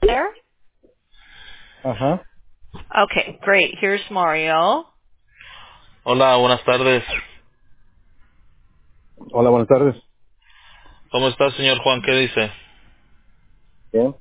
there? Ajá. Okay, great. Here's Mario. Hola, buenas tardes. Hola, buenas tardes. ¿Cómo está, señor Juan? ¿Qué dice? Bien.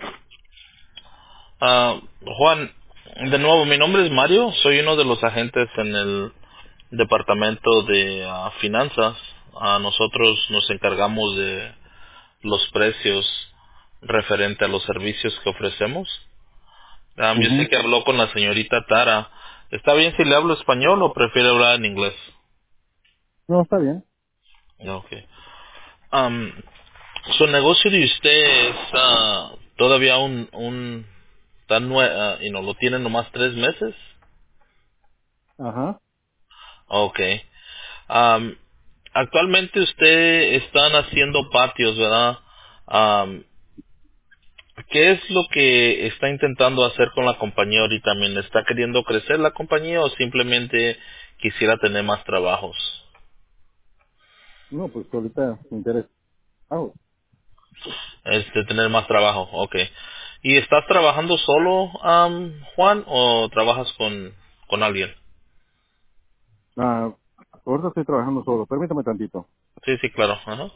Juan, de nuevo, mi nombre es Mario. Soy uno de los agentes en el departamento de finanzas. Nosotros nos encargamos de los precios referente a los servicios que ofrecemos. Yo sé Ujú. que habló con la señorita Tara. ¿Está bien si le hablo español o prefiere hablar en inglés? No, está bien. Ok. Um, Su negocio de usted es todavía tan y no lo tiene nomás 3 meses. Ajá. Okay. Am, Actualmente usted están haciendo patios, ¿verdad? Am, ¿Qué es lo que está intentando hacer con la compañía ahorita? ¿También está queriendo crecer la compañía o simplemente quisiera tener más trabajos? No, pues ahorita me interesa. Tener más trabajo, okay. ¿Y estás trabajando solo, Juan, o trabajas con alguien? Ah, ahorita estoy trabajando solo. Permítame tantito. Sí, sí, claro. Ajá.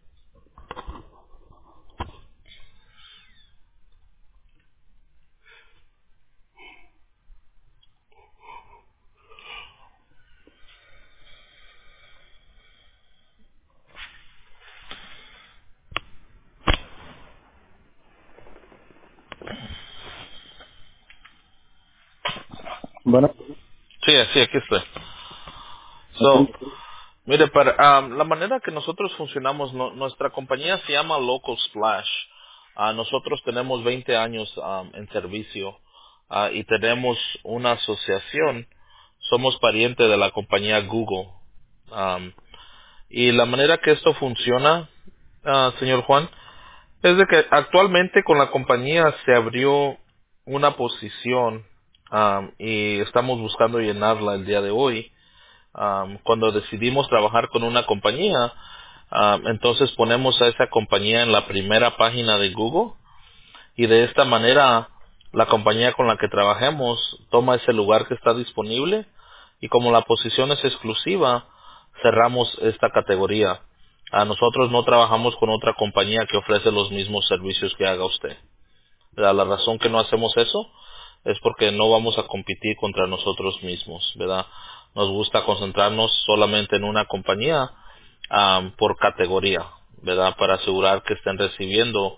Bueno, Sí, sí, aquí estoy. ok. Mire, para la manera que nosotros funcionamos, nuestra compañía se llama Local Splash. Nosotros tenemos 20 años en servicio y tenemos una asociación. Somos pariente de la compañía Google. Am, y la manera que esto funciona, señor Juan, es de que actualmente con la compañía se abrió una posición y estamos buscando llenarla el día de hoy. Cuando decidimos trabajar con una compañía, entonces ponemos a esa compañía en la primera página de Google y de esta manera la compañía con la que trabajemos toma ese lugar que está disponible y como la posición es exclusiva, cerramos esta categoría. Nosotros no trabajamos con otra compañía que ofrece los mismos servicios que haga usted. La razón que no hacemos eso es porque no vamos a competir contra nosotros mismos, ¿verdad? Nos gusta concentrarnos solamente en una compañía por categoría, ¿verdad? Para asegurar que estén recibiendo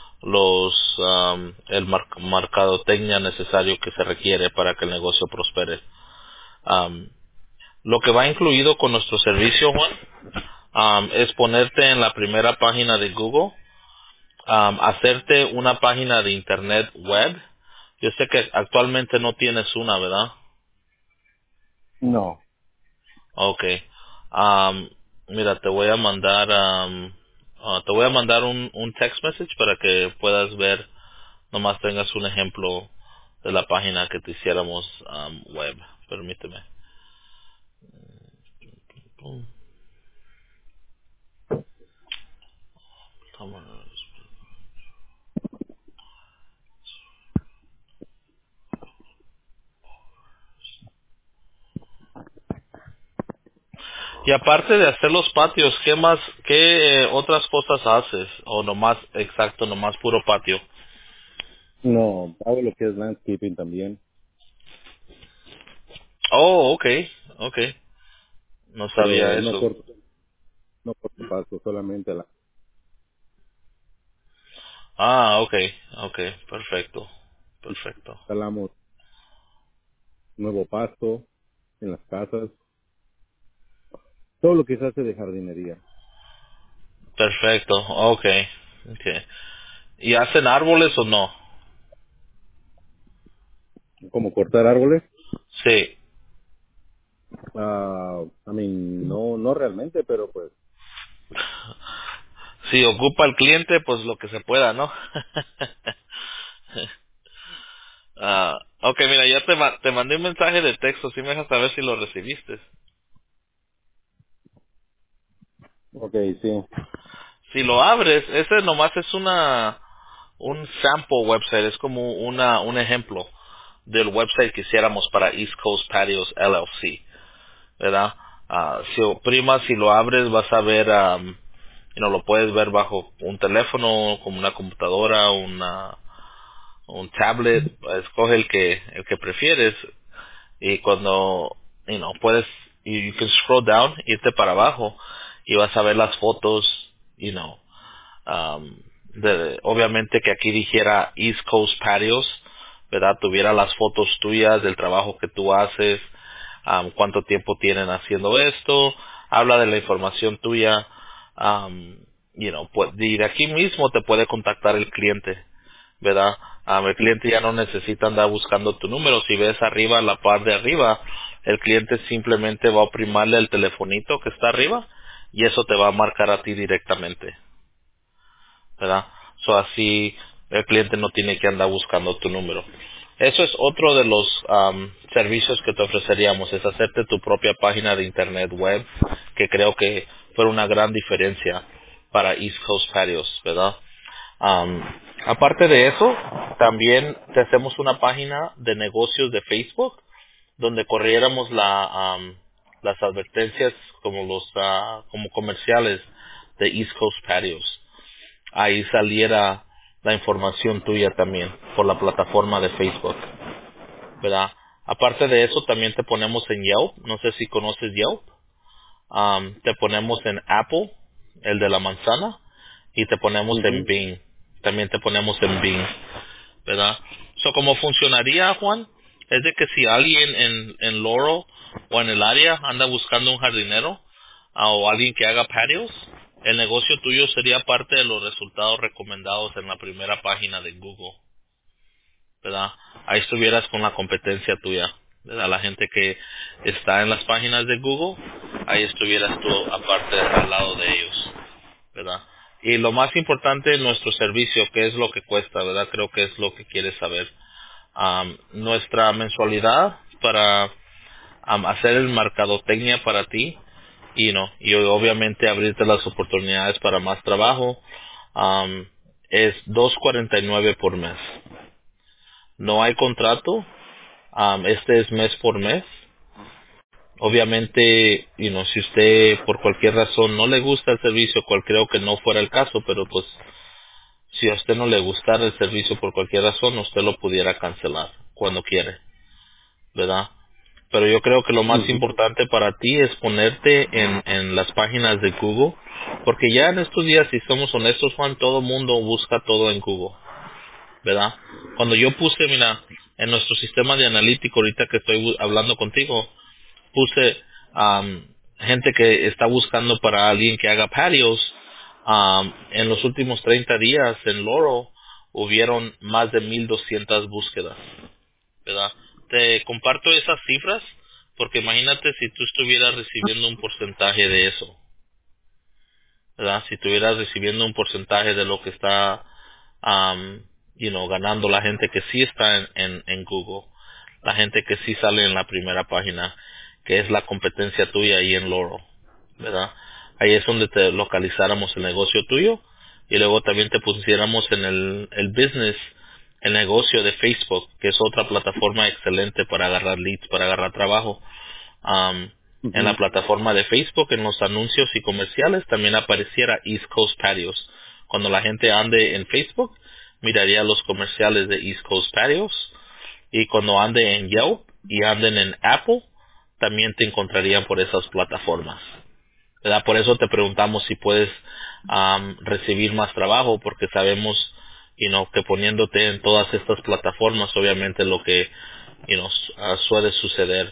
el mercadotecnia necesario que se requiere para que el negocio prospere. Am, lo que va incluido con nuestro servicio, Juan, es ponerte en la primera página de Google, hacerte una página de internet web. Yo sé que actualmente no tienes una, ¿verdad? No. Okay. Am, Mira, te voy a mandar un text message para que puedas ver, nomás tengas un ejemplo de la página que te hiciéramos web. Permíteme. Y aparte de hacer los patios, qué otras cosas haces? O nomás, exacto, nomás puro patio. No, hago lo que es landscaping también, Oh, okay, okay. No sabía pero eso. no corto pasto, solamente Okay, okay, perfecto, perfecto, instalamos nuevo pasto en las casas, todo lo que se hace de jardinería. perfecto, okay, okay. ¿Y hacen árboles o no? Como cortar árboles. Sí. No realmente, pero pues, Si ocupa el cliente, pues lo que se pueda, ¿no? Okay, mira, ya te mandé un mensaje de texto, si me dejas saber si lo recibiste. ok, sí. Si lo abres, ese nomás es un sample website, es como un ejemplo del website que hiciéramos para East Coast Patios LLC, ¿verdad? Si oprimas y lo abres, vas a ver, lo puedes ver bajo un teléfono, como una computadora, un tablet, escoge el que prefieres, y cuando, puedes, you can scroll down, irte para abajo, y vas a ver las fotos, um, obviamente que aquí dijera East Coast Patios, ¿verdad? Tuviera las fotos tuyas del trabajo que tú haces, cuánto tiempo tienen haciendo esto, habla de la información tuya, y de aquí mismo te puede contactar el cliente, ¿verdad? El cliente ya no necesita andar buscando tu número. Si ves arriba, la par de arriba, el cliente simplemente va a oprimarle el telefonito que está arriba y eso te va a marcar a ti directamente, ¿verdad? Así el cliente no tiene que andar buscando tu número. Eso es otro de los servicios que te ofreceríamos, es hacerte tu propia página de internet web, que creo que fue una gran diferencia para East Coast Patios, ¿verdad? Um, Aparte de eso, también te hacemos una página de negocios de Facebook, donde corriéramos las advertencias como comerciales de East Coast Patios. Ahí saliera la información tuya también por la plataforma de Facebook, ¿verdad? Aparte de eso, también te ponemos en Yelp. No sé si conoces Yelp. Te ponemos en Apple, el de la manzana, y te ponemos en Ujú. Bing. También te ponemos en Bing, ¿verdad? Como funcionaría, Juan, es de que si alguien en Laurel o en el área anda buscando un jardinero, o alguien que haga patios, el negocio tuyo sería parte de los resultados recomendados en la primera página de Google, ¿verdad? Ahí estuvieras con la competencia tuya, ¿verdad? La gente que está en las páginas de Google, ahí estuvieras tú aparte al lado de ellos, ¿verdad? Y lo más importante, nuestro servicio, ¿qué es lo que cuesta, verdad? Creo que es lo que quieres saber. Nuestra mensualidad para hacer el mercadotecnia para ti, y obviamente abrirte las oportunidades para más trabajo, es $2.49 por mes. No hay contrato, este es mes por mes. Obviamente, si usted por cualquier razón no le gusta el servicio, cual creo que no fuera el caso, pero pues si a usted no le gustara el servicio por cualquier razón, usted lo pudiera cancelar cuando quiere, ¿verdad? Pero yo creo que lo más Ujú. importante para ti es ponerte en las páginas de Google, porque ya en estos días, si somos honestos, Juan, todo mundo busca todo en Google, ¿verdad? Cuando yo puse, mira, en nuestro sistema de analítico, ahorita que estoy hablando contigo, puse gente que está buscando para alguien que haga patios. En los últimos 30 días en Laurel hubieron más de 1,200 búsquedas, ¿verdad? Te comparto esas cifras porque imagínate si tú estuvieras recibiendo un porcentaje de eso, ¿verdad? Si estuvieras recibiendo un porcentaje de lo que está ganando la gente que sí está en Google, la gente que sí sale en la primera página, que es la competencia tuya ahí en Laurel, ¿verdad? Ahí es donde te localizáramos el negocio tuyo y luego también te pusiéramos en el business, el negocio de Facebook, que es otra plataforma excelente para agarrar leads, para agarrar trabajo. En la Ujú. plataforma de Facebook, en los anuncios y comerciales, también apareciera East Coast Patios. Cuando la gente ande en Facebook, miraría los comerciales de East Coast Patios, y cuando ande en Yelp y anden en Apple, también te encontrarían por esas plataformas, ¿verdad? Por eso te preguntamos si puedes recibir más trabajo, porque sabemos que poniéndote en todas estas plataformas, obviamente lo que suele suceder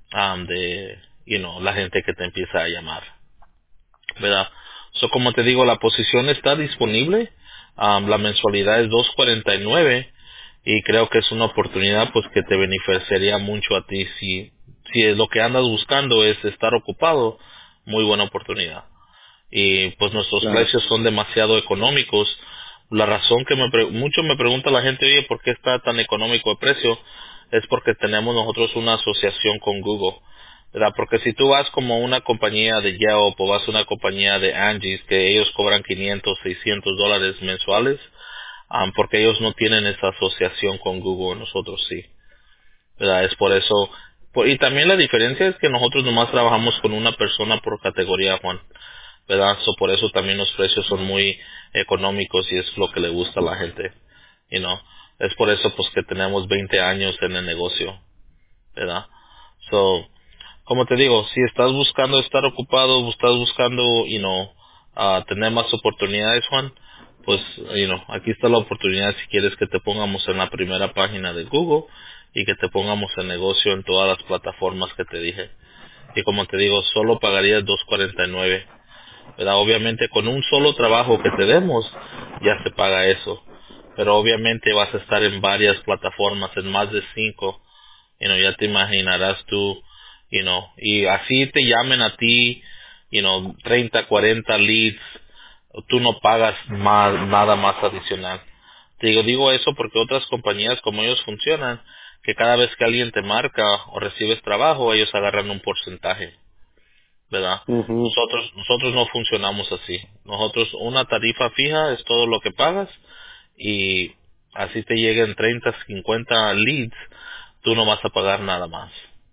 de la gente que te empieza a llamar, ¿verdad? Como te digo, la posición está disponible. La mensualidad es 2.49 y creo que es una oportunidad pues que te beneficiaría mucho a ti. Si es lo que andas buscando es estar ocupado, muy buena oportunidad. Y pues nuestros Claro. precios son demasiado económicos. La razón que mucho me pregunta la gente, oye, ¿por qué está tan económico el precio? Es porque tenemos nosotros una asociación con Google, ¿verdad? Porque si tú vas como una compañía de Yelp o vas a una compañía de Angie's, que ellos cobran $500, $600 mensuales, porque ellos no tienen esa asociación con Google, nosotros sí, ¿verdad? Es por eso, y también la diferencia es que nosotros nomás trabajamos con una persona por categoría, Juan, ¿verdad? Por eso también los precios son muy económicos y es lo que le gusta a la gente, you know. Es por eso pues que tenemos 20 años en el negocio, ¿verdad? So, como te digo, si estás buscando estar ocupado, estás buscando, tener más oportunidades, Juan, pues, aquí está la oportunidad si quieres que te pongamos en la primera página de Google y que te pongamos el negocio en todas las plataformas que te dije. Y como te digo, solo pagarías 2.49, ¿verdad? Obviamente con un solo trabajo que te demos, ya se paga eso. Pero obviamente vas a estar en varias plataformas, en más de 5, ya te imaginarás tú, y así te llamen a ti, 30, 40 leads, tú no pagas más, nada más adicional. Te digo eso porque otras compañías como ellos funcionan, que cada vez que alguien te marca o recibes trabajo, ellos agarran un porcentaje, ¿verdad? Ujú. Nosotros no funcionamos así. Nosotros una tarifa fija es todo lo que pagas y así te lleguen 30, 50 leads, tú no vas a pagar nada más.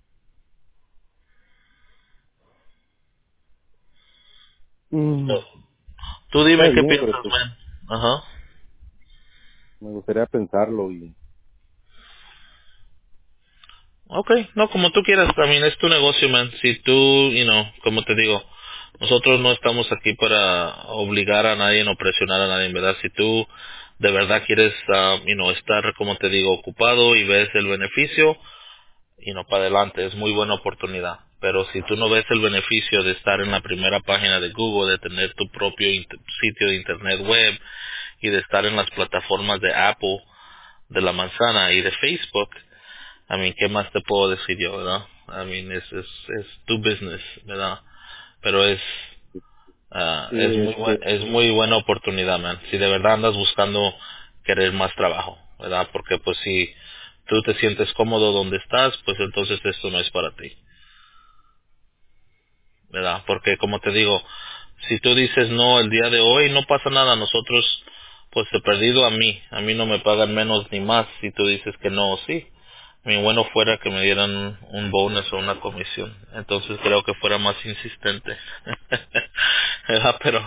Mm, Tú Está dime qué bien, pero piensas, pues man. Ajá. me gustaría pensarlo y... Okay, no, como tú quieras, también es tu negocio, man. Si tú, como te digo, nosotros no estamos aquí para obligar a nadie o presionar a nadie, ¿verdad? Si tú de verdad quieres, estar, como te digo, ocupado y ves el beneficio, para adelante, es muy buena oportunidad. Pero si tú no ves el beneficio de estar en la primera página de Google, de tener tu propio sitio de internet web y de estar en las plataformas de Apple, de la manzana y de Facebook, ¿qué más te puedo decir yo, verdad? Es tu business, ¿verdad? Pero Sí, es muy buena oportunidad, man. Si de verdad andas buscando querer más trabajo, ¿verdad? Porque pues si tú te sientes cómodo donde estás, pues entonces esto no es para ti, ¿verdad? Porque como te digo, si tú dices no el día de hoy, no pasa nada. Nosotros, pues he perdido a mí no me pagan menos ni más si tú dices que no o sí. Mi bueno fuera que me dieran un bonus o una comisión. Entonces creo que fuera más insistente. ¿Verdad? Pero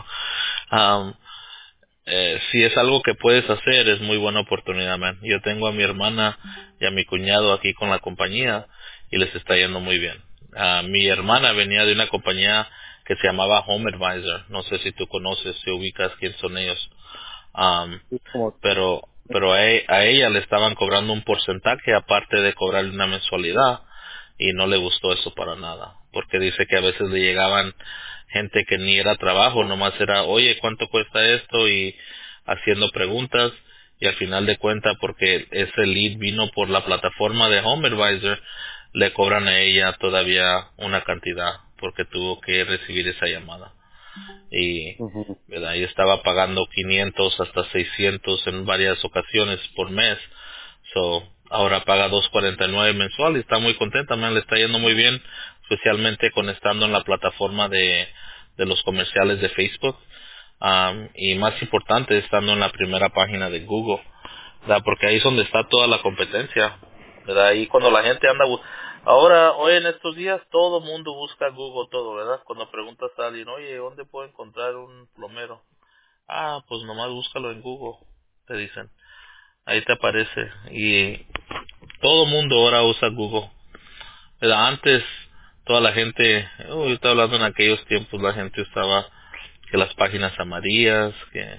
si es algo que puedes hacer, es muy buena oportunidad, man. Yo tengo a mi hermana y a mi cuñado aquí con la compañía y les está yendo muy bien. Mi hermana venía de una compañía que se llamaba Home Advisor. No sé si tú conoces, si ubicas quién son ellos. Um, es como... pero a ella le estaban cobrando un porcentaje aparte de cobrarle una mensualidad y no le gustó eso para nada, porque dice que a veces le llegaban gente que ni era trabajo, nomás era, oye, ¿cuánto cuesta esto? Y haciendo preguntas y al final de cuenta porque ese lead vino por la plataforma de Home Advisor, le cobran a ella todavía una cantidad porque tuvo que recibir esa llamada y Ujú. ¿verdad? Y estaba pagando 500 hasta 600 en varias ocasiones por mes. Ahora paga 2.49 mensual y está muy contenta, man, le está yendo muy bien, especialmente con estando en la plataforma de los comerciales de Facebook. Y más importante, estando en la primera página de Google, ¿verdad? Porque ahí es donde está toda la competencia, ¿verdad? Ahí cuando la gente anda ahora, hoy en estos días, todo mundo busca Google todo, ¿verdad? Cuando preguntas a alguien, oye, ¿dónde puedo encontrar un plomero? Ah, pues nomás búscalo en Google, te dicen. Ahí te aparece. Y todo mundo ahora usa Google, ¿verdad? Antes, toda la gente, yo estaba hablando en aquellos tiempos, la gente usaba que las páginas amarillas,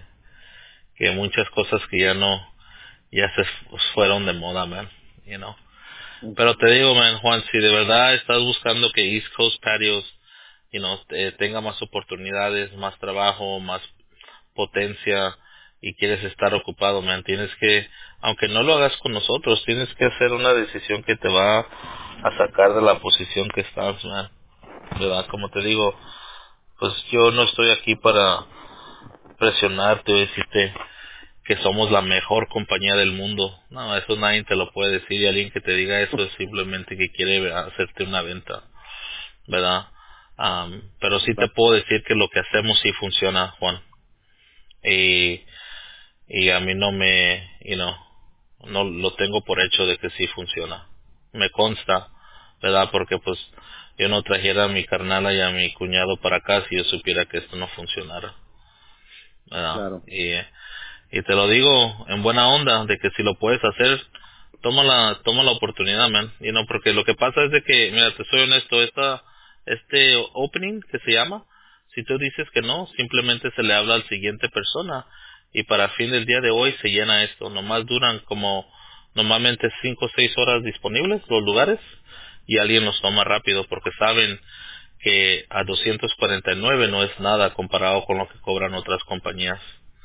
que muchas cosas que ya se fueron de moda, man, you know. Pero te digo, man, Juan, si de verdad estás buscando que East Coast Patios, tenga más oportunidades, más trabajo, más potencia y quieres estar ocupado, man, tienes que, aunque no lo hagas con nosotros, tienes que hacer una decisión que te va a sacar de la posición que estás, man, ¿verdad? Como te digo, pues yo no estoy aquí para presionarte o decirte que somos la mejor compañía del mundo. No, eso nadie te lo puede decir y alguien que te diga eso es simplemente que quiere hacerte una venta, ¿verdad? Pero sí te puedo decir que lo que hacemos sí funciona, Juan. Y y a mí no me, no lo tengo por hecho de que sí funciona. Me consta, ¿verdad? Porque pues yo no trajera a mi carnala y a mi cuñado para acá si yo supiera que esto no funcionara, ¿verdad? Claro. Y te lo digo en buena onda, de que si lo puedes hacer, toma la oportunidad, man. Porque lo que pasa es de que, mira, te soy honesto, este opening que se llama, si tú dices que no, simplemente se le habla al siguiente persona, y para fin del día de hoy se llena esto. Nomás duran como, normalmente 5 o 6 horas disponibles los lugares, y alguien los toma rápido, porque saben que a 249 no es nada comparado con lo que cobran otras compañías.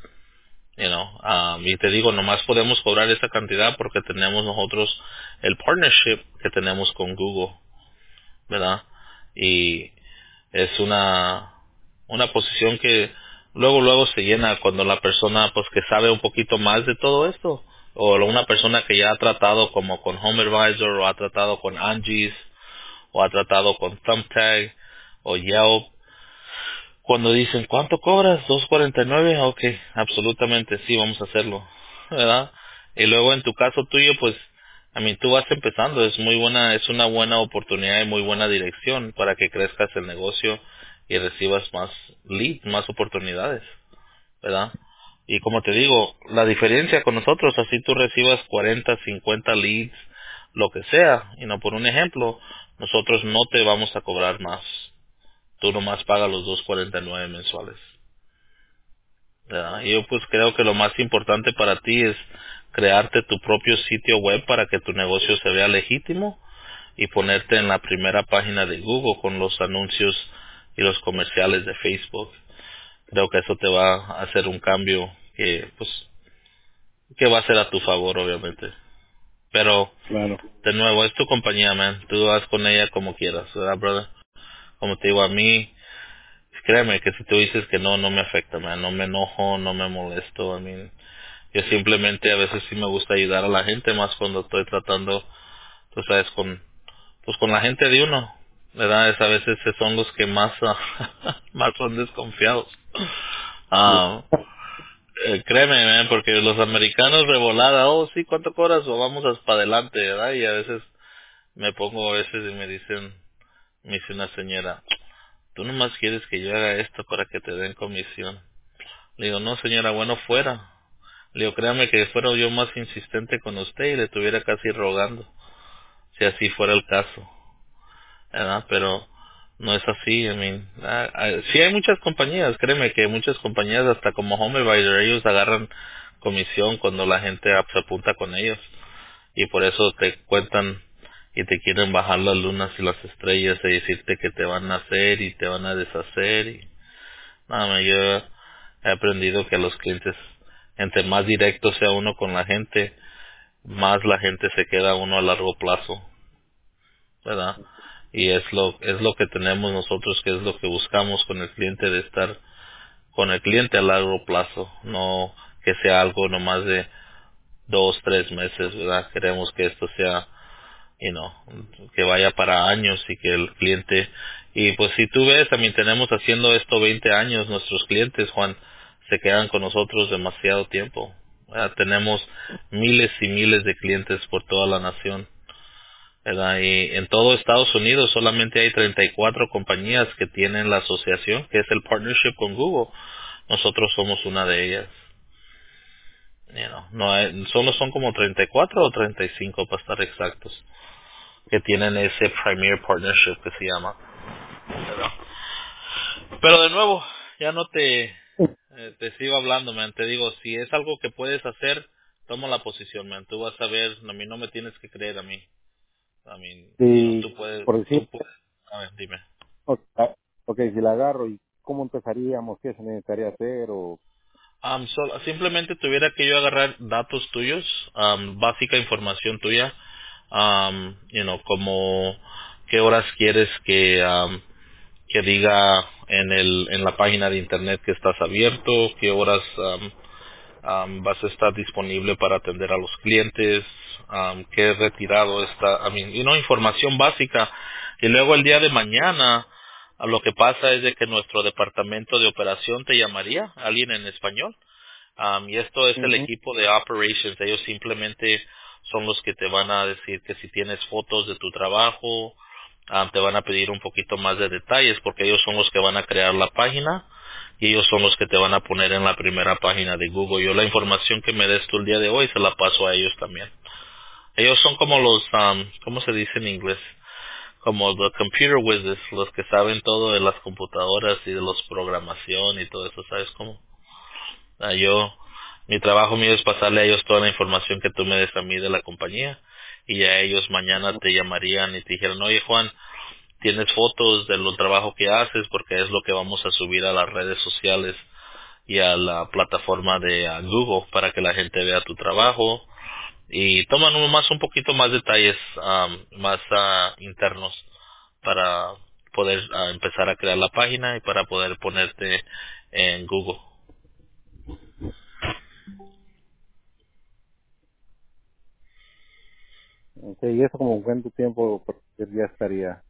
Y te digo, nomás podemos cobrar esa cantidad porque tenemos nosotros el partnership que tenemos con Google, ¿verdad? Y es una posición que luego se llena cuando la persona pues que sabe un poquito más de todo esto, o una persona que ya ha tratado como con Home Advisor, o ha tratado con Angie's, o ha tratado con Thumbtag o Yelp. Cuando dicen, ¿cuánto cobras? 2.49. Ok, absolutamente sí, vamos a hacerlo, ¿verdad? Y luego en tu caso tuyo, pues, tú vas empezando, es una buena oportunidad y muy buena dirección para que crezcas el negocio y recibas más leads, más oportunidades, ¿verdad? Y como te digo, la diferencia con nosotros, así tú recibas 40, 50 leads, lo que sea, y no por un ejemplo, nosotros no te vamos a cobrar más. Tú nomás pagas los 2.49 mensuales, ¿verdad? Y yo pues creo que lo más importante para ti es crearte tu propio sitio web para que tu negocio se vea legítimo y ponerte en la primera página de Google con los anuncios y los comerciales de Facebook. Creo que eso te va a hacer un cambio que va a ser a tu favor, obviamente. Pero, Claro. de nuevo, es tu compañía, man. Tú haz con ella como quieras, ¿verdad, brother? Como te digo, a mí, créeme que si tú dices que no, no me afecta, man. No me enojo, no me molesto. Yo simplemente a veces sí me gusta ayudar a la gente, más cuando estoy tratando, tú sabes, con la gente de uno, ¿verdad? A veces son los que más, más son desconfiados. Sí. Ah, créeme, man, porque los americanos de volada, oh, sí, ¿cuánto cobras? O vamos para adelante, ¿verdad? Y a veces me pongo a veces y me dice una señora, tú nomás quieres que yo haga esto para que te den comisión. Le digo, no señora, bueno fuera. Le digo, créame que fuera yo más insistente con usted y le estuviera casi rogando, si así fuera el caso, ¿verdad? Pero no es así, sí hay muchas compañías, créeme que muchas compañías, hasta como Home Advisor, ellos agarran comisión cuando la gente se apunta con ellos, y por eso te cuentan y te quieren bajar las lunas y las estrellas y decirte que te van a hacer y te van a deshacer. Y nada, yo he aprendido que a los clientes, entre más directo sea uno con la gente, más la gente se queda uno a largo plazo, ¿verdad? Y es lo que tenemos nosotros, que es lo que buscamos con el cliente, de estar con el cliente a largo plazo, no que sea algo nomás de 2, 3 meses, ¿verdad? Queremos que esto sea, you know, que vaya para años y que el cliente, y pues si tú ves, también tenemos haciendo esto 20 años, nuestros clientes, Juan, se quedan con nosotros demasiado tiempo, ¿verdad? Tenemos miles y miles de clientes por toda la nación, ¿verdad? Y en todo Estados Unidos solamente hay 34 compañías que tienen la asociación, que es el partnership con Google. Nosotros somos una de ellas. No hay, solo son como 34 o 35 para estar exactos, que tienen ese Premier Partnership que se llama, ¿verdad? Pero de nuevo, ya no te sigo hablando, man. Te digo, si es algo que puedes hacer, toma la posición, man. Tú vas a ver, a mí no me tienes que creer a mí. Sí, Tú puedes, por decir, a ver, dime. ok, ok, si la agarro, ¿y cómo empezaríamos? ¿Qué se necesitaría hacer? O Simplemente tuviera que yo agarrar datos tuyos, básica información tuya, como qué horas quieres que diga en la página de internet que estás abierto, qué horas vas a estar disponible para atender a los clientes, qué retirado está, información básica. Y luego el día de mañana, lo que pasa es de que nuestro departamento de operación te llamaría, alguien en español, Y esto es el Ujú. equipo de operations. Ellos simplemente son los que te van a decir que si tienes fotos de tu trabajo, te van a pedir un poquito más de detalles porque ellos son los que van a crear la página y ellos son los que te van a poner en la primera página de Google. Yo la información que me des tú el día de hoy se la paso a ellos también. Ellos son como los, ¿cómo se dice en inglés? Como the computer wizards, los que saben todo de las computadoras y de los programación y todo eso, ¿sabes cómo? Mi trabajo mío es pasarle a ellos toda la información que tú me des a mí de la compañía y ya ellos mañana te llamarían y te dijeron, oye Juan, tienes fotos del trabajo que haces porque es lo que vamos a subir a las redes sociales y a la plataforma de Google para que la gente vea tu trabajo y toman un poquito más detalles más internos para poder empezar a crear la página y para poder ponerte en Google. Okay, ¿y eso como cuánto tiempo ya estaría?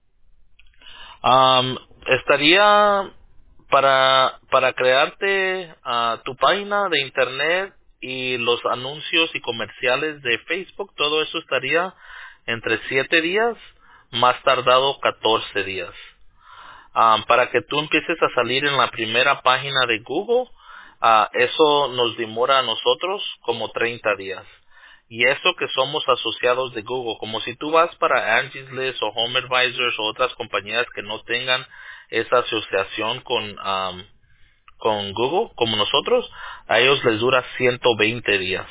Estaría para crearte tu página de internet y los anuncios y comerciales de Facebook, todo eso estaría entre 7 días, más tardado 14 días. Para que tú empieces a salir en la primera página de Google, eso nos demora a nosotros como 30 días. Y eso que somos asociados de Google, como si tú vas para Angie's List o Home Advisors o otras compañías que no tengan esa asociación con Google, como nosotros, a ellos les dura 120 días.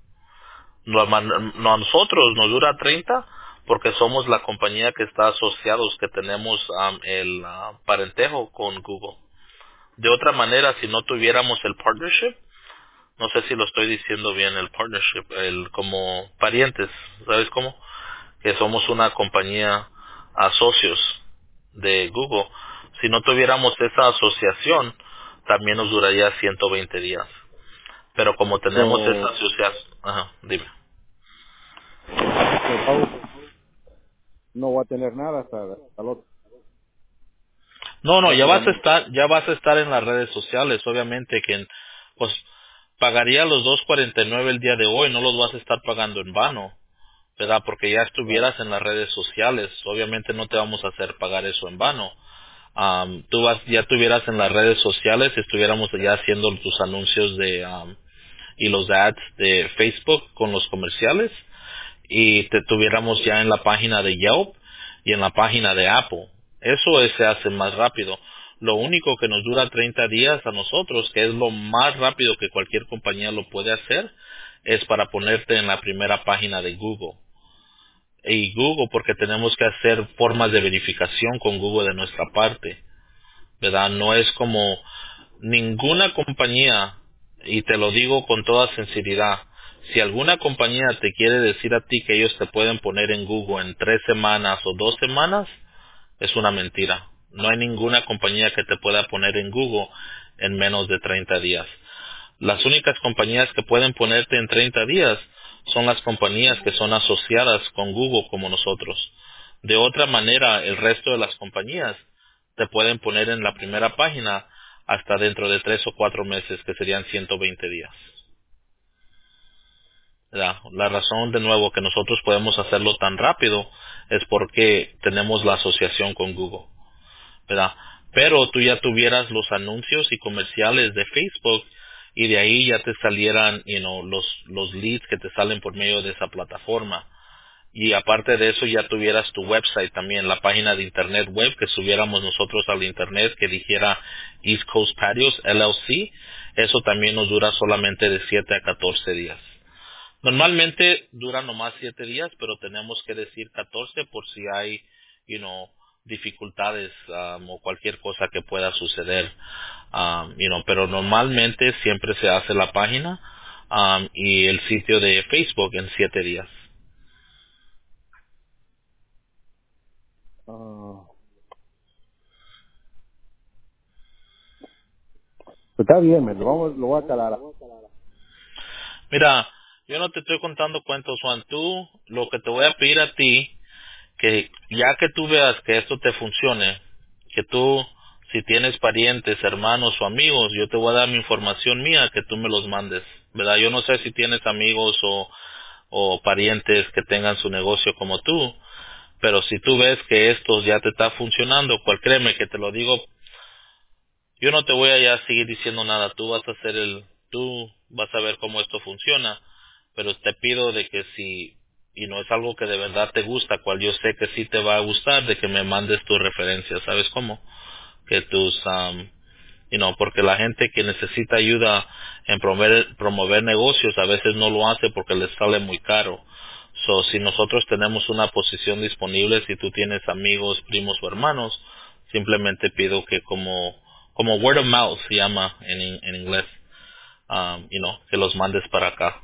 A nosotros nos dura 30 porque somos la compañía que está asociados, que tenemos el parentejo con Google. De otra manera, si no tuviéramos el partnership, no sé si lo estoy diciendo bien, el partnership, el como parientes, ¿sabes cómo? Que somos una compañía a socios de Google. Si no tuviéramos esa asociación, también nos duraría 120 días. Pero como tenemos esa So, asociación, ajá, dime. el pago no va a tener nada hasta el otro. No, Prácticamente. ya vas a estar en las redes sociales, obviamente que pues pagaría los 2.49 el día de hoy, no los vas a estar pagando en vano, ¿verdad? Porque ya Right. estuvieras en las redes sociales, obviamente no te vamos a hacer pagar eso en vano. Ya estuvieras en las redes sociales, estuviéramos ya haciendo tus anuncios y los ads de Facebook con los comerciales y te tuviéramos ya en la página de Yelp y en la página de Apple. Se hace más rápido. Lo único que nos dura 30 días a nosotros, que es lo más rápido que cualquier compañía lo puede hacer, es para ponerte en la primera página de Google. Y Google, porque tenemos que hacer formas de verificación con Google de nuestra parte, ¿verdad? No es como ninguna compañía, y te lo digo con toda sinceridad, si alguna compañía te quiere decir a ti que ellos te pueden poner en Google en 3 semanas o 2 semanas, es una mentira. No hay ninguna compañía que te pueda poner en Google en menos de 30 días. Las únicas compañías que pueden ponerte en 30 días son las compañías que son asociadas con Google como nosotros. De otra manera, el resto de las compañías te pueden poner en la primera página hasta dentro de 3 o 4 meses, que serían 120 días. La razón, de nuevo, que nosotros podemos hacerlo tan rápido es porque tenemos la asociación con Google, ¿verdad? Pero tú ya tuvieras los anuncios y comerciales de Facebook y de ahí ya te salieran, los leads que te salen por medio de esa plataforma. Y aparte de eso ya tuvieras tu website también, la página de internet web que subiéramos nosotros al internet que dijera East Coast Patios LLC. Eso también nos dura solamente de 7 a 14 días. Normalmente dura nomás 7 días, pero tenemos que decir 14 por si hay, dificultades o cualquier cosa que pueda suceder. Pero normalmente siempre se hace la página y el sitio de Facebook en 7 días. Ah, pues está bien, lo voy a calar. Mira, yo no te estoy contando cuentos, Juan. Tú, lo que te voy a pedir a ti, que ya que tú veas que esto te funcione, que tú, si tienes parientes, hermanos o amigos, yo te voy a dar mi información mía que tú me los mandes, ¿verdad? Yo no sé si tienes amigos o parientes que tengan su negocio como tú, pero si tú ves que esto ya te está funcionando, pues créeme que te lo digo, yo no te voy a ya seguir diciendo nada, tú vas a ver cómo esto funciona, pero te pido de que si, y no es algo que de verdad te gusta, cual yo sé que sí te va a gustar, de que me mandes tus referencias, ¿sabes cómo? Que porque la gente que necesita ayuda en promover negocios a veces no lo hace porque les sale muy caro. So, si nosotros tenemos una posición disponible, si tú tienes amigos, primos o hermanos, simplemente pido que como word of mouth se llama en inglés, que los mandes para acá.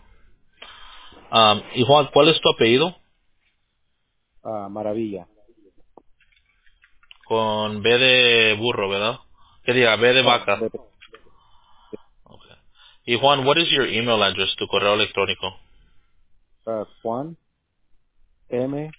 Y Juan, ¿cuál es tu apellido? Maravilla. Con B de burro, ¿verdad? Que diga B de No, vaca. Okay. Y Juan, what is your email address, tu correo electrónico? Juan M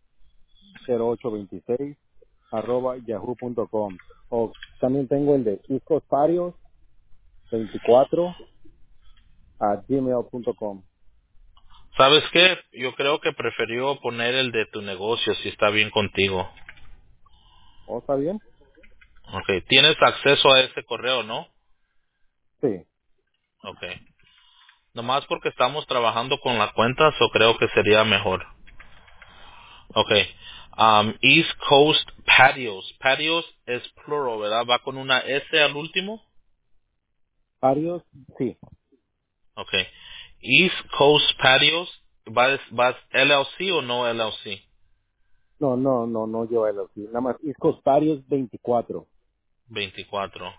0826 @yahoo.com. O también tengo el de iscosparios 24 @gmail.com. ¿Sabes qué? Yo creo que prefirió poner el de tu negocio si está bien contigo. ¿Oh, está bien? Okay. ¿Tienes acceso a ese correo, no? Sí. Okay. Nomás porque estamos trabajando con la cuenta, o creo que sería mejor. Okay. East Coast Patios. Patios es plural, ¿verdad? Va con una S al último. Parios, sí. Okay. East Coast Patios. ¿Vas LLC o no LLC? No lleva el así. Nada más iscosparios 24 24.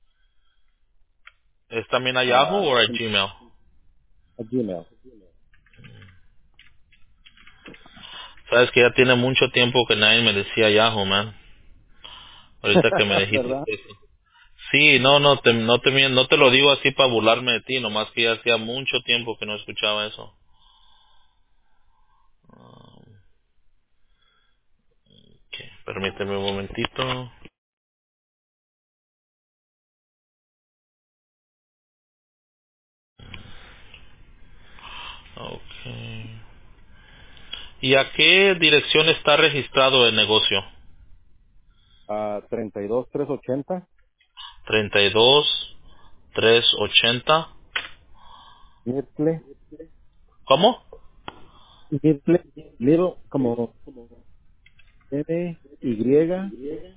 ¿Es también a Yahoo o a Gmail? a Gmail. Sabes que ya tiene mucho tiempo que nadie me decía Yahoo, man. Ahorita que me dijiste ¿Verdad? eso. Sí, no te lo digo así para burlarme de ti, nomás que ya hacía mucho tiempo que no escuchaba eso. Ok, permíteme un momentito. Okay. ¿Y a qué dirección está registrado el negocio? 32380 32380. Myrtle, ¿Cómo? Myrtle, Little, como M, Y,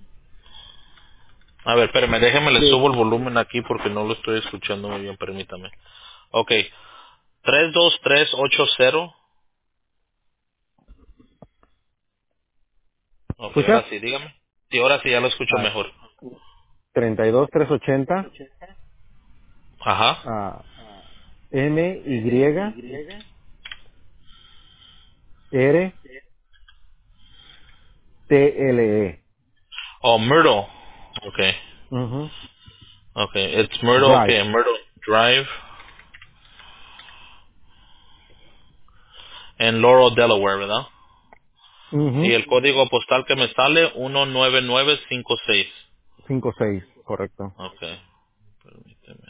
A ver, espérame, déjeme le de subo el volumen aquí porque no lo estoy escuchando muy bien, permítame. Ok, 32380. Ok, ¿escuchas? ahora sí, dígame. Sí, ahora sí ya lo escucho Ah, mejor. 32380 Ajá. M, Y, R, T, L, E. Oh, Myrtle. Okay. Ujú. Okay, it's Myrtle, Drive. okay, Myrtle Drive en Laurel, Delaware, ¿verdad? Y Ujú. el código postal que me sale 19956. 56, correcto. Okay. Permíteme.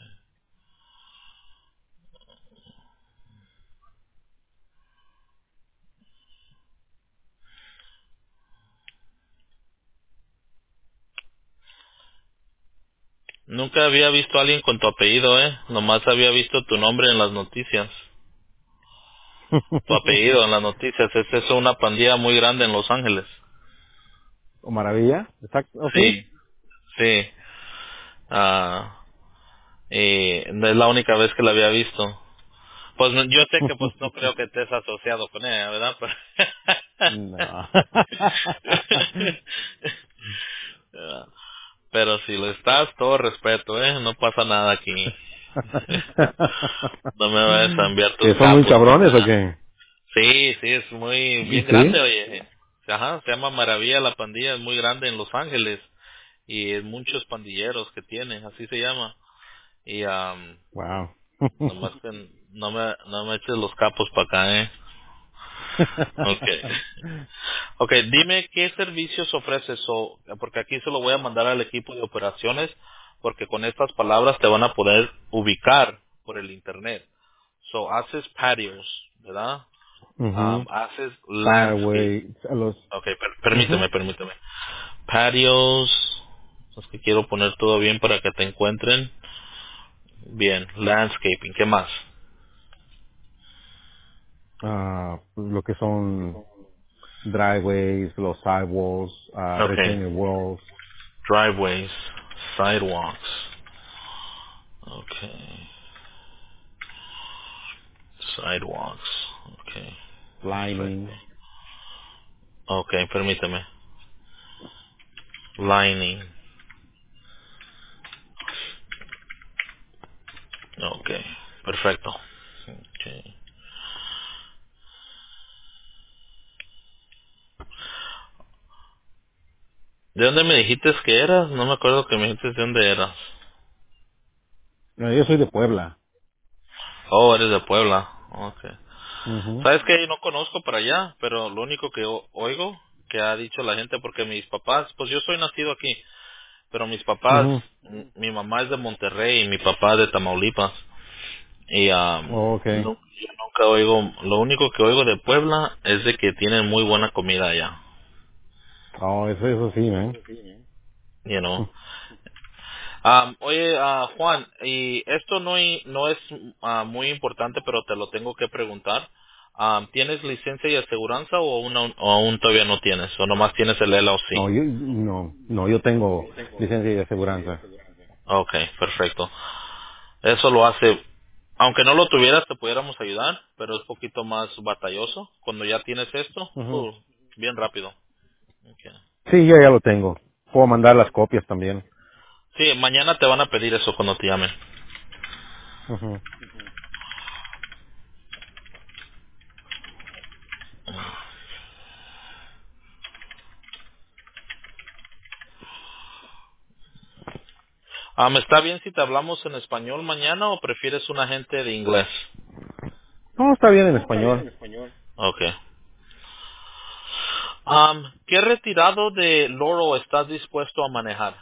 Nunca había visto a alguien con tu apellido, ¿eh? Nomás había visto tu nombre en las noticias. Tu apellido en las noticias. Es eso una pandilla muy grande en Los Ángeles. Maravilla. Exacto. ¿Oh, sí? Sí. Sí. No es la única vez que la había visto. Pues yo sé que pues no creo que estés asociado con ella, ¿verdad? No. Pero si lo estás, todo respeto, ¿eh? No pasa nada aquí. No me vayas a enviar tus ¿Que son muy capos ni cabrones o nada. qué? Sí, sí, es muy bien grande, Sí. oye. Ajá, se llama Maravilla la pandilla, es muy grande en Los Ángeles. Y es muchos pandilleros que tiene, así se llama. Y Wow. nomás que no me eches los capos para acá, ¿eh? Okay. Okay, dime qué servicios ofreces, porque aquí se lo voy a mandar al equipo de operaciones, porque con estas palabras te van a poder ubicar por el internet. So, haces patios, ¿verdad? Ujú. Haces landscape. Sideway, a los... Okay, Ujú. permíteme. Patios, es que quiero poner todo bien para que te encuentren. Bien, landscaping, ¿qué más? Lo que son driveways, los sidewalls, Okay, retaining walls, driveways, sidewalks. Okay, sidewalks. Okay, perfecto. lining. Okay, permíteme. Lining. Okay, perfecto. Okay. ¿De dónde me dijiste que eras? No me acuerdo que me dijiste de dónde eras. No, yo soy de Puebla. Oh, eres de Puebla. Okay. Ujú. ¿Sabes qué? No conozco para allá, pero lo único que oigo que ha dicho la gente, porque mis papás, pues yo soy nacido aquí, pero mis papás, Ujú. mi mamá es de Monterrey y mi papá de Tamaulipas. Y Okay. yo nunca oigo, lo único que oigo de Puebla es de que tienen muy buena comida allá, Oh, eso sí, man. you know. Oye, Juan, y esto no es muy importante, pero te lo tengo que preguntar. ¿Tienes licencia y aseguranza o aún todavía no tienes? ¿O nomás tienes el LLC? No, yo tengo licencia de aseguranza. Ok, perfecto. Eso lo hace, aunque no lo tuvieras, te pudiéramos ayudar, pero es un poquito más batalloso. Cuando ya tienes esto, Ujú. bien rápido. Ok. Sí, yo ya lo tengo. Puedo mandar las copias también. Sí, mañana te van a pedir eso cuando te llamen. Ujú. ¿Está bien si te hablamos en español mañana o prefieres un agente de inglés? No, está bien en español. Ok. ¿Qué retirado de Loro estás dispuesto a manejar?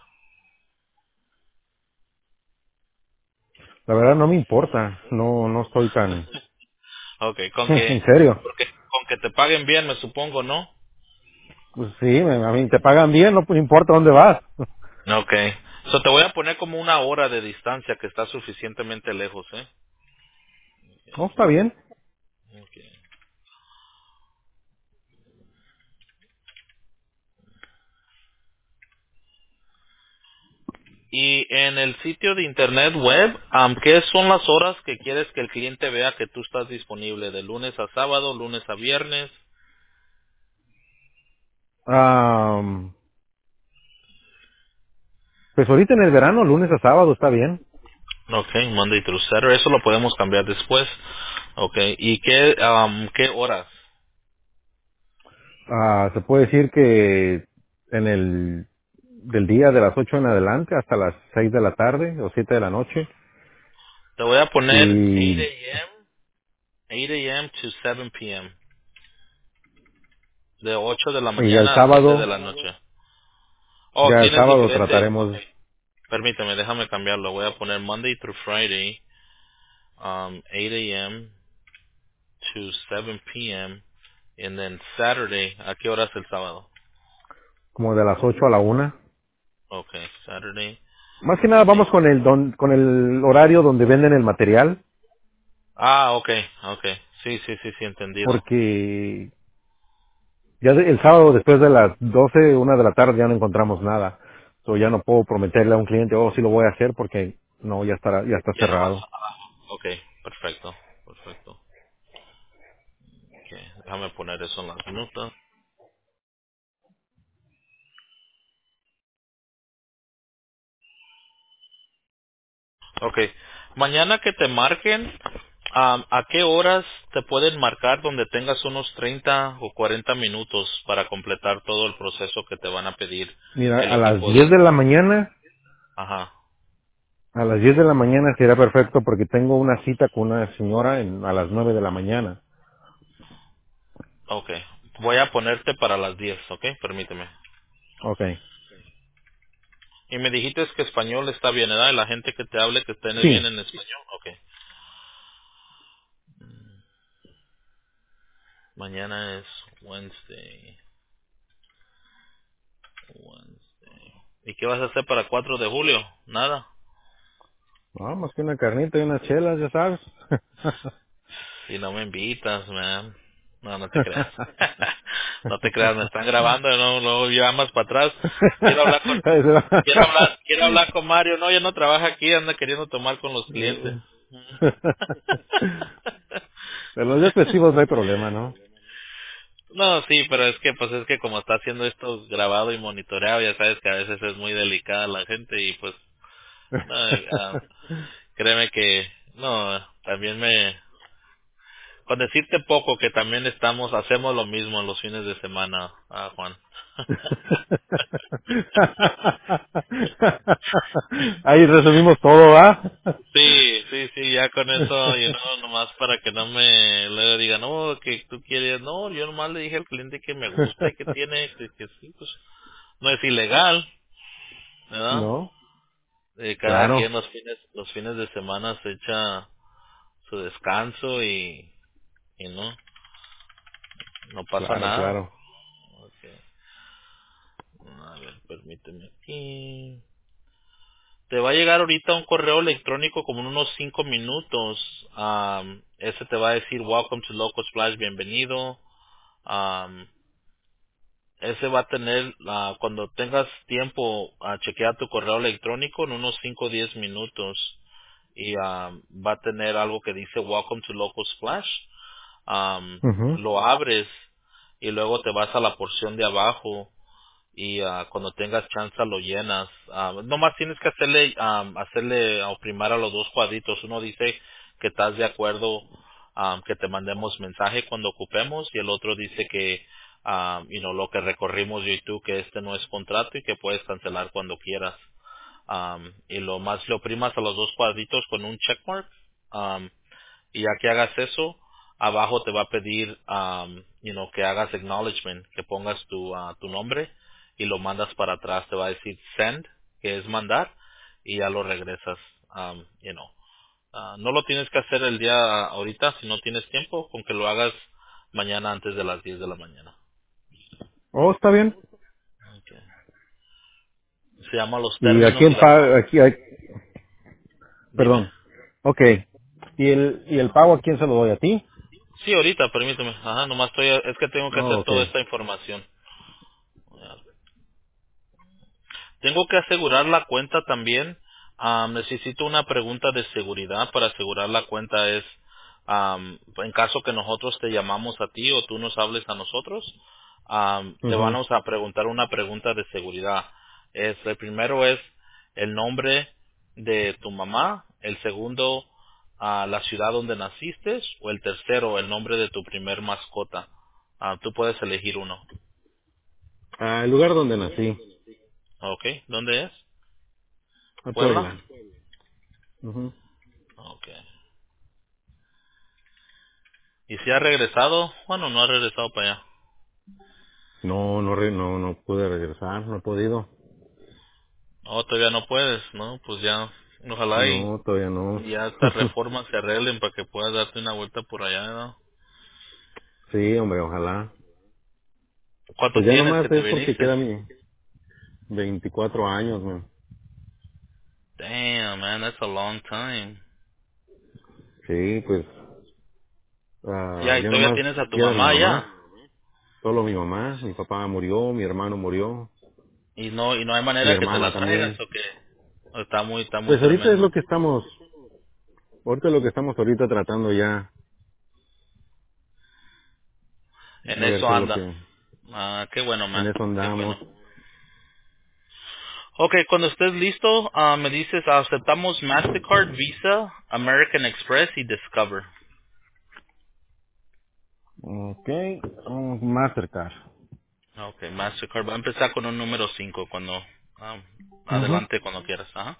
La verdad no me importa. No estoy tan... Ok, en serio. con que te paguen bien, me supongo, ¿no? Pues sí, a mí te pagan bien, no pues, importa dónde vas. Ok. So te voy a poner como una hora de distancia que está suficientemente lejos, ¿eh? No, está bien. Ok. Y en el sitio de internet web, ¿qué son las horas que quieres que el cliente vea que tú estás disponible? ¿De lunes a sábado, lunes a viernes? Am, pues ahorita en el verano, lunes a sábado, está bien. Ok, Monday through Saturday. Eso lo podemos cambiar después. Ok, ¿y qué horas? Se puede decir que en el del día de las 8 en adelante hasta las 6 de la tarde o 7 de la noche. Te voy a poner 8 Y, a.m. 8 a.m. to 7 p.m. De 8 de la y el mañana a 7 de sábado, la noche. Oh, ya el tienes sábado diferente. Ok, trataremos permíteme, déjame cambiarlo. Voy a poner Monday through Friday, 8 a.m. to 7 p.m. And then Saturday, ¿a qué hora es el sábado? como de las 8 a la 1. Okay, Saturday. Más que nada vamos con con el horario donde venden el material, Okay, okay. Sí, sí, sí, sí, entendido. porque ya el sábado después de las 12 1 de la tarde ya no encontramos nada. So ya no puedo prometerle a un cliente, oh, sí lo voy a hacer porque no, ya está Ya no más. cerrado. Okay, perfecto, perfecto. Okay, déjame poner eso en las notas. Okay, mañana que te marquen, ¿a qué horas te pueden marcar donde tengas unos 30 o 40 minutos para completar todo el proceso que te van a pedir Mira, el equipo Ajá. a las 10 de la mañana sería perfecto porque tengo una cita con una señora a las 9 de la mañana. Okay. Voy a ponerte para las 10, ¿ok? Permíteme. Okay. Y me dijiste que español está bien, ¿verdad? Y la gente que te hable que esté bien Sí. en español. Okay. Mañana es Wednesday. Wednesday. ¿Y qué vas a hacer para 4 de julio? Nada. No, más que una carnita y unas chelas, ya sabes. Si no me invitas, man. No, no te creas. No te creas, me están grabando y no, luego llamas para atrás. Quiero hablar con, Ahí se va. quiero hablar con Mario. No, ya no trabaja aquí, anda queriendo tomar con los clientes. En los días festivos no hay problema, ¿no? No, sí, pero es que como está haciendo esto grabado y monitoreado, ya sabes que a veces es muy delicada la gente y pues, no, créeme que, no, también con decirte poco que también hacemos lo mismo en los fines de semana, Juan. Ahí resumimos todo, ¿va? Sí, sí, sí, ya con eso, nomás para que no me luego diga, no, que tú quieres, no, yo nomás le dije al cliente que me gusta y que tiene, que sí, pues, no es ilegal, ¿verdad? No, Cada claro, quien los fines de semana se echa su descanso y no pasa claro, nada. claro. Okay. A ver, permíteme aquí. Te va a llegar ahorita un correo electrónico como en unos 5 minutos. Ese te va a decir Welcome to Local Splash, bienvenido. Am, ese va a tener, cuando tengas tiempo, a chequear tu correo electrónico en unos 5 o 10 minutos. Y va a tener algo que dice Welcome to Local Splash. Ujú. Lo abres y luego te vas a la porción de abajo y cuando tengas chance lo llenas. Nomás tienes que hacerle oprimar a los dos cuadritos. Uno dice que estás de acuerdo que te mandemos mensaje cuando ocupemos y el otro dice que lo que recorrimos yo y tú, que este no es contrato y que puedes cancelar cuando quieras. Y lo más le oprimas a los dos cuadritos con un checkmark. Y ya que hagas eso, abajo te va a pedir, que hagas acknowledgement, que pongas tu nombre y lo mandas para atrás. Te va a decir send, que es mandar, y ya lo regresas. No lo tienes que hacer el día ahorita si no tienes tiempo, con que lo hagas mañana antes de las 10 de la mañana. Oh, está bien. Okay. Se llama los ¿Y a términos y quién las... paga? Dime. Perdón. Okay. ¿Y el pago a quién se lo doy? ¿A ti? Sí, ahorita, permíteme. Ajá, nomás es que tengo que Oh, hacer toda okay. esta información. Tengo que asegurar la cuenta también. Necesito una pregunta de seguridad para asegurar la cuenta. Es en caso que nosotros te llamamos a ti o tú nos hables a nosotros, te Ujú. vamos a preguntar una pregunta de seguridad. El primero es el nombre de tu mamá, el segundo la ciudad donde naciste o el tercero el nombre de tu primer mascota. Tú puedes elegir uno. El lugar donde nací, ¿Ok? ¿Dónde es? a ¿Puebla? Puebla. Ujú. Ok. ¿Y si ha regresado? Bueno, no ha regresado para allá. No, no pude regresar, no he podido. Oh, todavía no puedes, ¿no? Pues ya, ojalá No, todavía no. y ya estas reformas se arreglen para que puedas darte una vuelta por allá, ¿no? Sí, hombre, ojalá. ¿Cuánto Pues ya tienes nomás que te es porque viniste? queda mi 24 años, man. Damn, man, that's a long time. Sí, pues Ya, y ya todavía nomás tienes a tu queda mi mamá mamá. ya. Solo mi mamá, mi papá murió, mi hermano murió, Y no hay mi manera que te hermana la traigas también. o qué. O está muy Pues ahorita es tremendo. lo que estamos, ahorita tratando ya, En a ver eso qué es lo anda. que, Qué bueno, en man. eso Qué andamos. bueno. Ok, cuando estés listo, me dices, aceptamos Mastercard, Visa, American Express y Discover. Ok, Mastercard. Ok, Mastercard. Va a empezar con un número 5 cuando... Ujú. adelante cuando quieras. Ajá.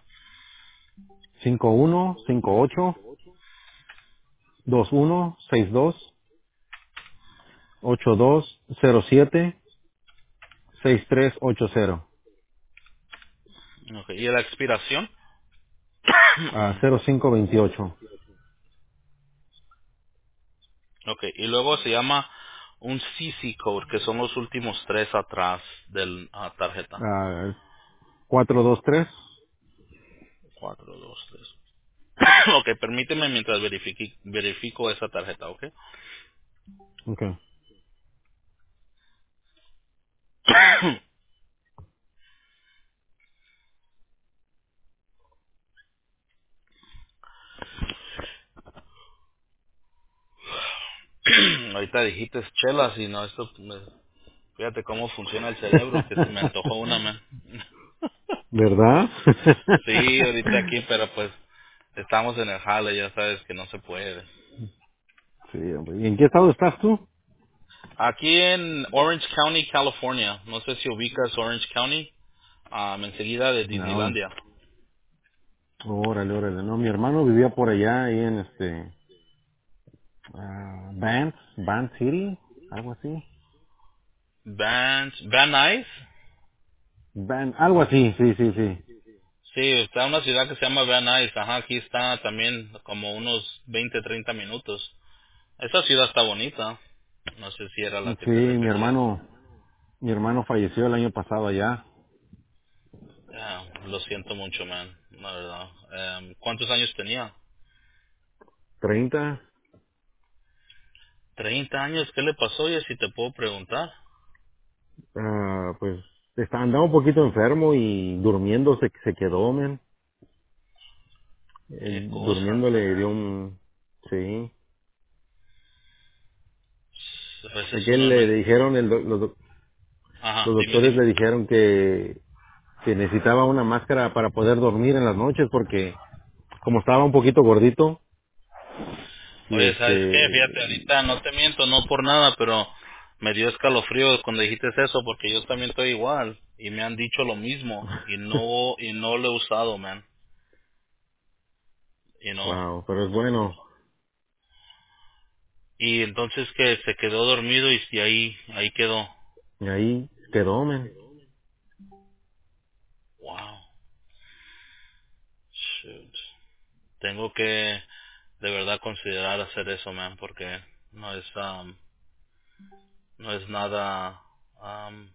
5158 2162 8207-6380. Okay. ¿Y la expiración? 0528. Okay. Y luego se llama un CC code, que son los últimos tres atrás de la tarjeta. Ah, 423. 423. Ok, permíteme mientras verifico esa tarjeta, ¿ok? Okay. Ahorita dijiste chelas y no, fíjate cómo funciona el cerebro, que se me antojó una, man. ¿Verdad? Sí, ahorita aquí, pero pues estamos en el jale, ya sabes que no se puede. Sí, hombre. ¿Y en qué estado estás tú? Aquí en Orange County, California, no sé si ubicas Orange County, enseguida de No. Disneylandia. Órale, órale. No, mi hermano vivía por allá, ahí en Van City, algo así. Van Nuys. Algo así, sí, sí, sí. Sí, está en una ciudad que se llama Van Nuys. Ajá, aquí está también como unos 20, 30 minutos. Esa ciudad está bonita. No sé si era la que Sí, te referías. mi hermano falleció el año pasado allá. Ah, lo siento mucho, man, la verdad. ¿Cuántos años tenía? 30. 30 años. ¿Qué le pasó? Oye, si te puedo preguntar. Pues andaba un poquito enfermo y durmiendo se quedó, men. Qué cosas, Durmiendo le dio man. un... Sí. A veces Que uno no... le dijeron, Ajá, los dime, doctores dime. le dijeron que necesitaba una máscara para poder dormir en las noches porque como estaba un poquito gordito y Oye, ¿sabes qué? Fíjate, ahorita no te miento, no por nada, pero me dio escalofrío cuando dijiste eso porque yo también estoy igual y me han dicho lo mismo y no lo he usado, man. You know. wow, pero es bueno. Y entonces que se quedó dormido y ahí quedó. Y ahí quedó, men. Wow. Shoot. Tengo que de verdad considerar hacer eso, man, porque no es no es nada um,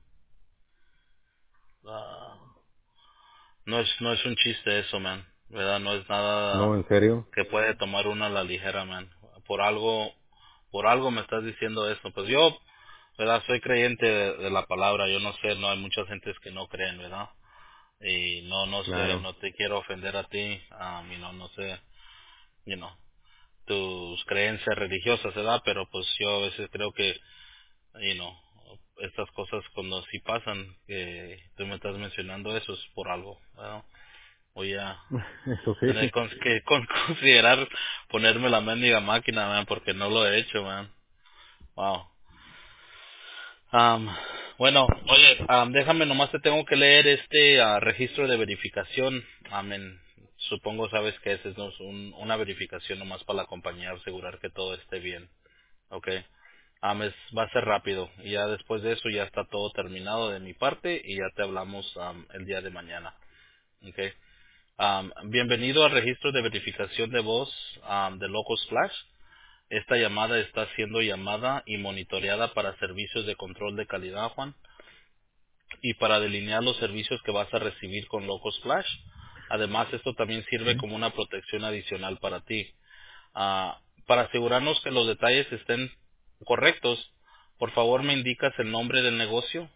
ah, no es un chiste eso, man, verdad, no es No, nada en serio. que puede tomar uno a la ligera, man. Por algo por algo me estás diciendo eso. Pues yo, verdad, soy creyente de la palabra. Yo no sé, no hay muchas gentes que no creen, verdad. Y no sé, Claro. no te quiero ofender a ti, no sé, you know, tus creencias religiosas, ¿verdad? Pero pues yo a veces creo que, you know, estas cosas cuando sí pasan, que tú me estás mencionando eso es por algo, ¿verdad? Voy a Eso tener sí. que considerar ponerme la mendiga máquina, man, porque no lo he hecho, man. Wow. Am, bueno, oye, déjame nomás te tengo que leer este registro de verificación. Amén. Supongo sabes que ese es ¿no? Una verificación nomás para la compañía, asegurar que todo esté bien. ¿Ok? Va a ser rápido. Y ya después de eso ya está todo terminado de mi parte y ya te hablamos el día de mañana. ¿Ok? Bienvenido al registro de verificación de voz de Locos Flash. Esta llamada está siendo llamada y monitoreada para servicios de control de calidad, Juan, y para delinear los servicios que vas a recibir con Locos Flash. Además, esto también sirve como una protección adicional para ti. Para asegurarnos que los detalles estén correctos, por favor me indicas el nombre del negocio.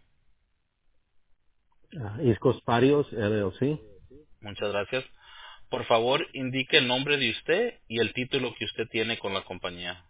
Iscos Parios, LLC. Muchas gracias. Por favor, indique el nombre de usted y el título que usted tiene con la compañía.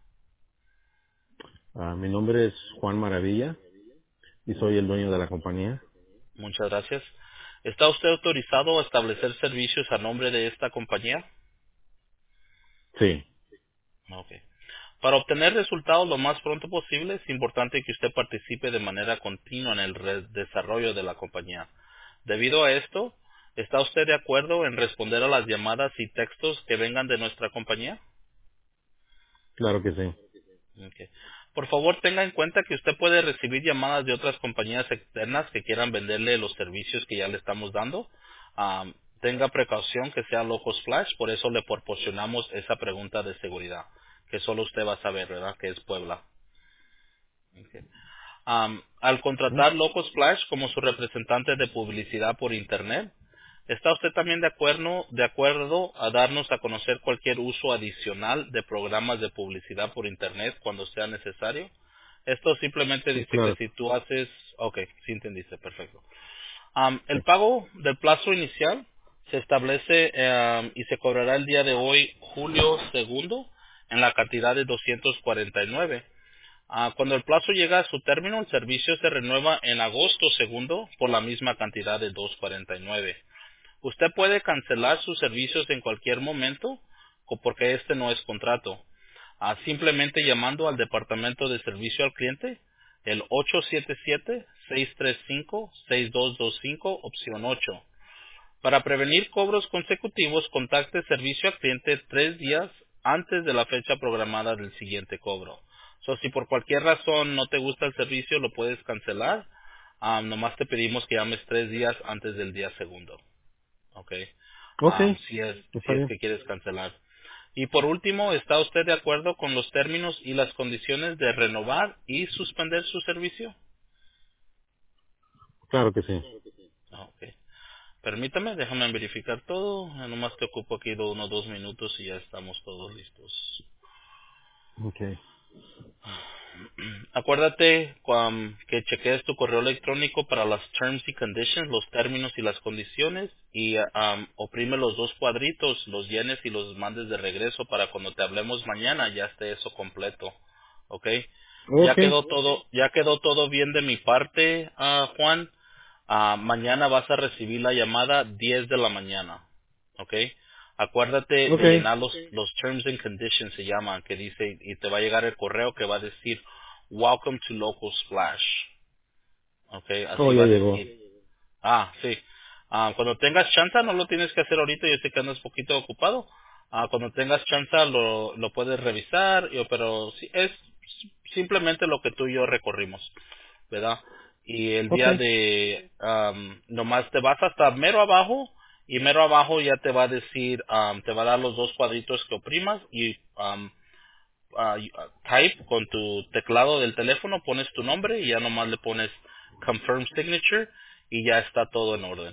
Mi nombre es Juan Maravilla y soy el dueño de la compañía. Muchas gracias. ¿Está usted autorizado a establecer servicios a nombre de esta compañía? Sí, Ok. Para obtener resultados lo más pronto posible, es importante que usted participe de manera continua en el desarrollo de la compañía. Debido a esto, ¿está usted de acuerdo en responder a las llamadas y textos que vengan de nuestra compañía? claro que sí. Ok. Por favor, tenga en cuenta que usted puede recibir llamadas de otras compañías externas que quieran venderle los servicios que ya le estamos dando. Tenga precaución que sea Locos Flash, por eso le proporcionamos esa pregunta de seguridad, que solo usted va a saber, ¿verdad? Que es Puebla. Ok. Al ¿Mm? contratar Locos Flash como su representante de publicidad por Internet, ¿está usted también de acuerdo a darnos a conocer cualquier uso adicional de programas de publicidad por Internet cuando sea necesario? Esto simplemente Sí, dice que claro. si tú haces... Ok, sí entendiste, perfecto. Sí. El pago del plazo inicial se establece y se cobrará el día de hoy, julio 2, en la cantidad de 249. Cuando el plazo llega a su término, el servicio se renueva en agosto 2 por la misma cantidad de 249. Usted puede cancelar sus servicios en cualquier momento porque este no es contrato. Simplemente llamando al departamento de servicio al cliente, el 877-635-6225, opción 8. Para prevenir cobros consecutivos, contacte servicio al cliente 3 días antes de la fecha programada del siguiente cobro. Si por cualquier razón no te gusta el servicio, lo puedes cancelar. Nomás te pedimos que llames 3 días antes del día segundo. ¿Ok? Ok, Si es, está si es bien. que quieres cancelar. Y por último, ¿está usted de acuerdo con los términos y las condiciones de renovar y suspender su servicio? Claro que sí. Ok. Permítame, déjame verificar todo. Nomás te ocupo aquí 1 o 2 minutos y ya estamos todos listos. Ok. Acuérdate que chequees tu correo electrónico para las terms y conditions, los términos y las condiciones, y oprime los 2 cuadritos, los llenes y los mandes de regreso para cuando te hablemos mañana ya esté eso completo. ¿Ok? Ok. Ya quedó todo bien de mi parte, Juan. Mañana vas a recibir la llamada 10 de la mañana. ¿Ok? Acuérdate Ok. de llenar los terms and conditions, se llaman, que dice, y te va a llegar el correo que va a decir Welcome to Local Splash. ¿Ok? Oh, Así ya va a llegó. decir. Sí. Cuando tengas chance, no lo tienes que hacer ahorita, yo sé que andas poquito ocupado. Cuando tengas chance lo puedes revisar, pero sí, es simplemente lo que tú y yo recorrimos, ¿verdad? Y el Ok. día de, nomás te vas hasta mero abajo, y mero abajo ya te va a decir, te va a dar los 2 cuadritos que oprimas, y type con tu teclado del teléfono, pones tu nombre y ya nomás le pones confirm signature y ya está todo en orden.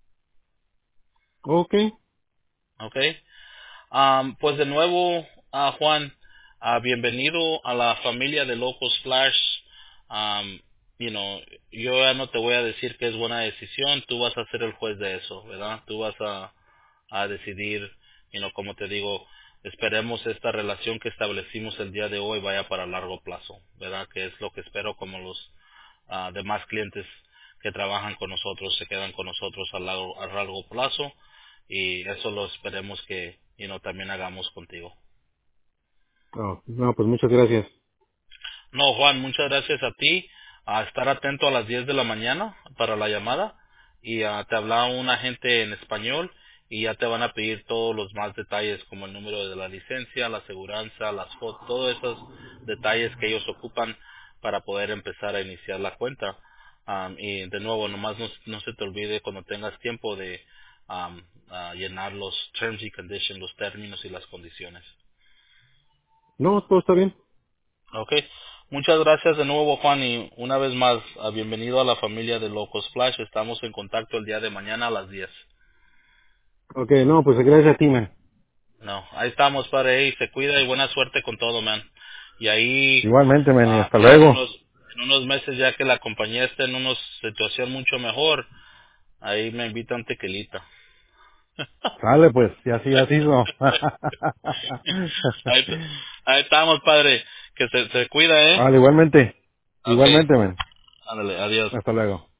Ok. ¿Ok? Pues de nuevo, Juan, bienvenido a la familia de Locos Flash. Um, you know, yo ya no te voy a decir que es buena decisión, tú vas a ser el juez de eso, ¿verdad? Tú vas a decidir, como te digo, esperemos esta relación que establecimos el día de hoy vaya para largo plazo, ¿verdad? Que es lo que espero, como los demás clientes que trabajan con nosotros se quedan con nosotros a largo plazo, y eso lo esperemos que también hagamos contigo. Oh, no, pues muchas gracias. No, Juan, muchas gracias a ti. A estar atento a las 10 de la mañana para la llamada, y te habla un agente en español y ya te van a pedir todos los más detalles, como el número de la licencia, la aseguranza, las fotos, todos esos detalles que ellos ocupan para poder empezar a iniciar la cuenta. Y de nuevo, nomás no se te olvide cuando tengas tiempo de llenar los terms y conditions, los términos y las condiciones. No, todo está bien. Ok, muchas gracias de nuevo, Juan, y una vez más, bienvenido a la familia de Locos Flash. Estamos en contacto el día de mañana a las 10. Ok, no, pues gracias a ti, man. No, ahí estamos, padre, y se cuida y buena suerte con todo, man. Y ahí, Igualmente, man, y hasta ya luego. en unos meses, ya que la compañía esté en una situación mucho mejor, ahí me invitan tequilita. Sale, pues, y así ha sido. ahí, ahí estamos, padre, que se cuida, ¿eh? Vale, igualmente. Ok, Igualmente, man. ándale, adiós. Hasta luego.